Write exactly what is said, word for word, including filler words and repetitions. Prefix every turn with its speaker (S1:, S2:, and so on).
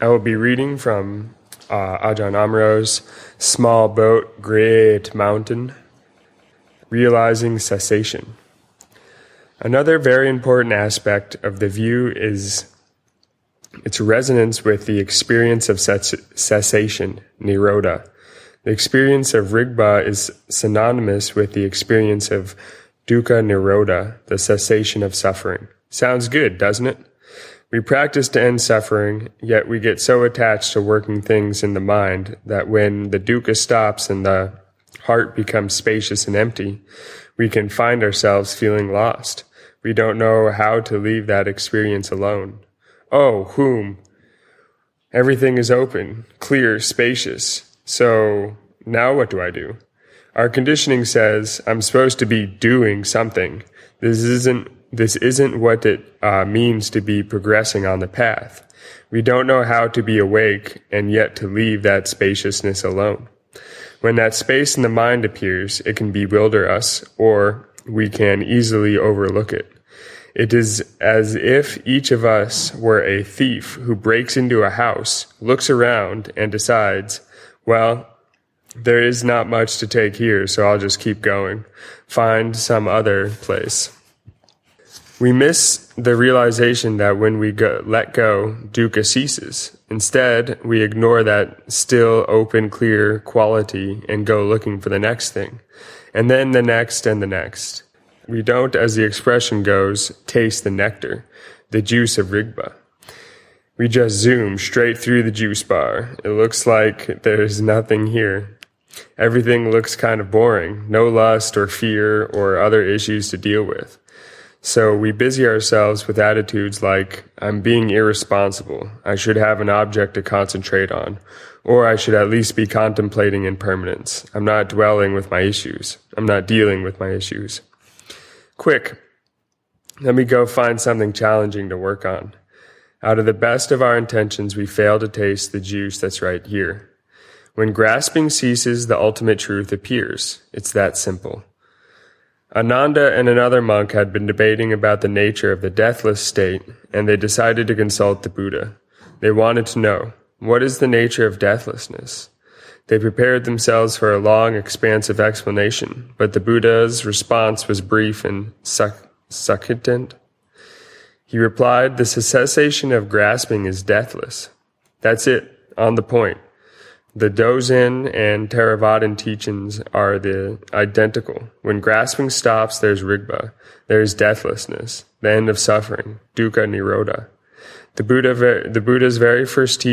S1: I will be reading from uh, Ajahn Amro's Small Boat, Great Mountain, Realizing Cessation. Another very important aspect of the view is its resonance with the experience of cessation, nirodha. The experience of Rigpa is synonymous with the experience of dukkha nirodha, the cessation of suffering. Sounds good, doesn't it? We practice to end suffering, yet we get so attached to working things in the mind that when the dukkha stops and the heart becomes spacious and empty, we can find ourselves feeling lost. We don't know how to leave that experience alone. Oh, whom? Everything is open, clear, spacious. So now what do I do? Our conditioning says I'm supposed to be doing something. This isn't This isn't what it uh, means to be progressing on the path. We don't know how to be awake and yet to leave that spaciousness alone. When that space in the mind appears, it can bewilder us, or we can easily overlook it. It is as if each of us were a thief who breaks into a house, looks around, and decides, well, there is not much to take here, so I'll just keep going. Find some other place. We miss the realization that when we go, let go, dukkha ceases. Instead, we ignore that still, open, clear quality and go looking for the next thing, and then the next and the next. We don't, as the expression goes, taste the nectar, the juice of Rigpa. We just zoom straight through the juice bar. It looks like there's nothing here. Everything looks kind of boring, no lust or fear or other issues to deal with. So we busy ourselves with attitudes like, I'm being irresponsible, I should have an object to concentrate on, or I should at least be contemplating impermanence. I'm not dwelling with my issues. I'm not dealing with my issues. Quick, let me go find something challenging to work on. Out of the best of our intentions, we fail to taste the juice that's right here. When grasping ceases, the ultimate truth appears. It's that simple. Ananda and another monk had been debating about the nature of the deathless state, and they decided to consult the Buddha. They wanted to know, what is the nature of deathlessness? They prepared themselves for a long, expansive explanation, but the Buddha's response was brief and succinct. He replied, the cessation of grasping is deathless. That's it, on the point. The Dozen and Theravadan teachings are the identical. When grasping stops, there's Rigpa. There's deathlessness, the end of suffering, dukkha nirodha. The Buddha, the Buddha's very first teaching